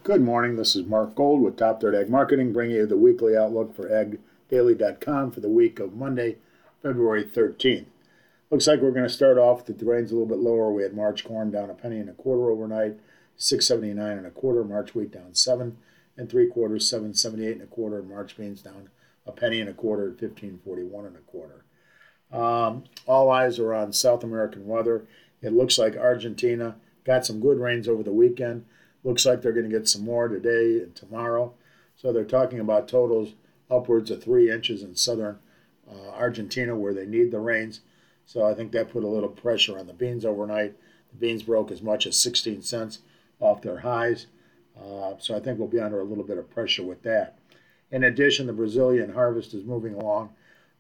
Good morning. This is Mark Gold with Top Third Ag Marketing, bringing you the weekly outlook for AgDaily.com for the week of Monday, February 13th. Looks like we're going to start off with the grains a little bit lower. We had March corn down a penny and a quarter overnight, 6.79 and a quarter. March wheat down 7 3/4, 7.78 and a quarter. March beans down a penny and a quarter, 15.41 and a quarter. All eyes are on South American weather. It looks like Argentina got some good rains over the weekend. Looks like they're going to get some more today and tomorrow. So they're talking about totals upwards of 3 inches in southern Argentina where they need the rains. So I think that put a little pressure on the beans overnight. The beans broke as much as 16 cents off their highs. So I think we'll be under a little bit of pressure with that. In addition, the Brazilian harvest is moving along.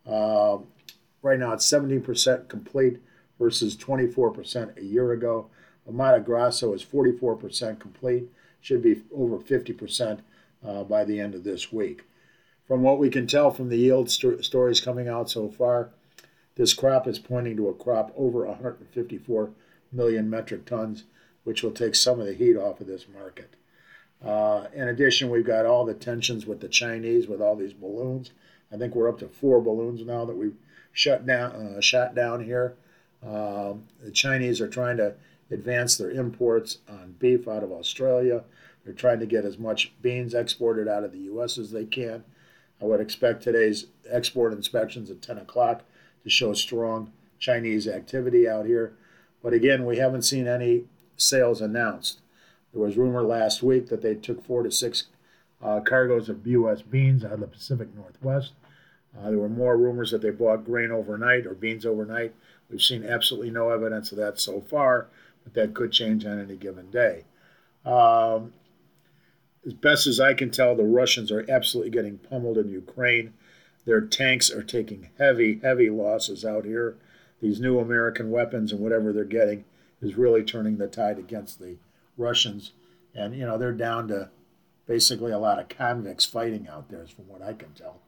Right now it's 17% complete versus 24% a year ago. Mato Grosso is 44% complete, should be over 50% by the end of this week. From what we can tell from the yield stories coming out so far, this crop is pointing to a crop over 154 million metric tons, which will take some of the heat off of this market. In addition, we've got all the tensions with the Chinese with all these balloons. I think we're up to 4 balloons now that we've shot down here. The Chinese are trying to advance their imports on beef out of Australia. They're trying to get as much beans exported out of the U.S. as they can. I would expect today's export inspections at 10 o'clock to show strong Chinese activity out here. But again, we haven't seen any sales announced. There was rumor last week that they took 4 to 6 cargoes of U.S. beans out of the Pacific Northwest. There were more rumors that they bought grain overnight or beans overnight. We've seen absolutely no evidence of that so far, but that could change on any given day. As best as I can tell, the Russians are absolutely getting pummeled in Ukraine. Their tanks are taking heavy, heavy losses out here. These new American weapons and whatever they're getting is really turning the tide against the Russians. And, they're down to basically a lot of convicts fighting out there, from what I can tell.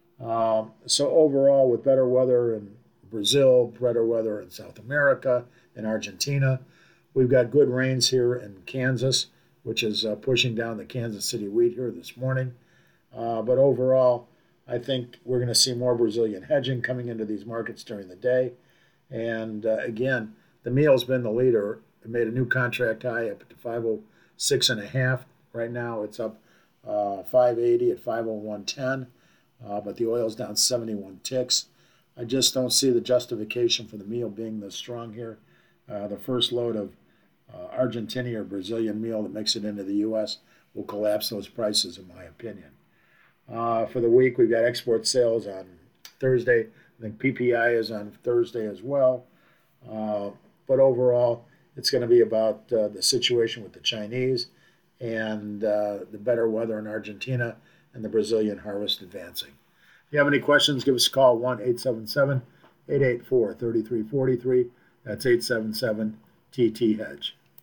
So overall, with better weather in Brazil, better weather in South America, in Argentina, we've got good rains here in Kansas, which is pushing down the Kansas City wheat here this morning. But overall, I think we're going to see more Brazilian hedging coming into these markets during the day. And again, the meal's been the leader. It made a new contract high up to 506.5. Right now it's up 580 at 501.10. But the oil's down 71 ticks. I just don't see the justification for the meal being this strong here. The first load of Argentinian or Brazilian meal that makes it into the U.S. will collapse those prices, in my opinion. For the week, we've got export sales on Thursday. I think PPI is on Thursday as well. But overall, it's going to be about the situation with the Chinese and the better weather in Argentina and the Brazilian harvest advancing. If you have any questions, give us a call, 1-877-884-3343. That's 877-TT-HEDGE.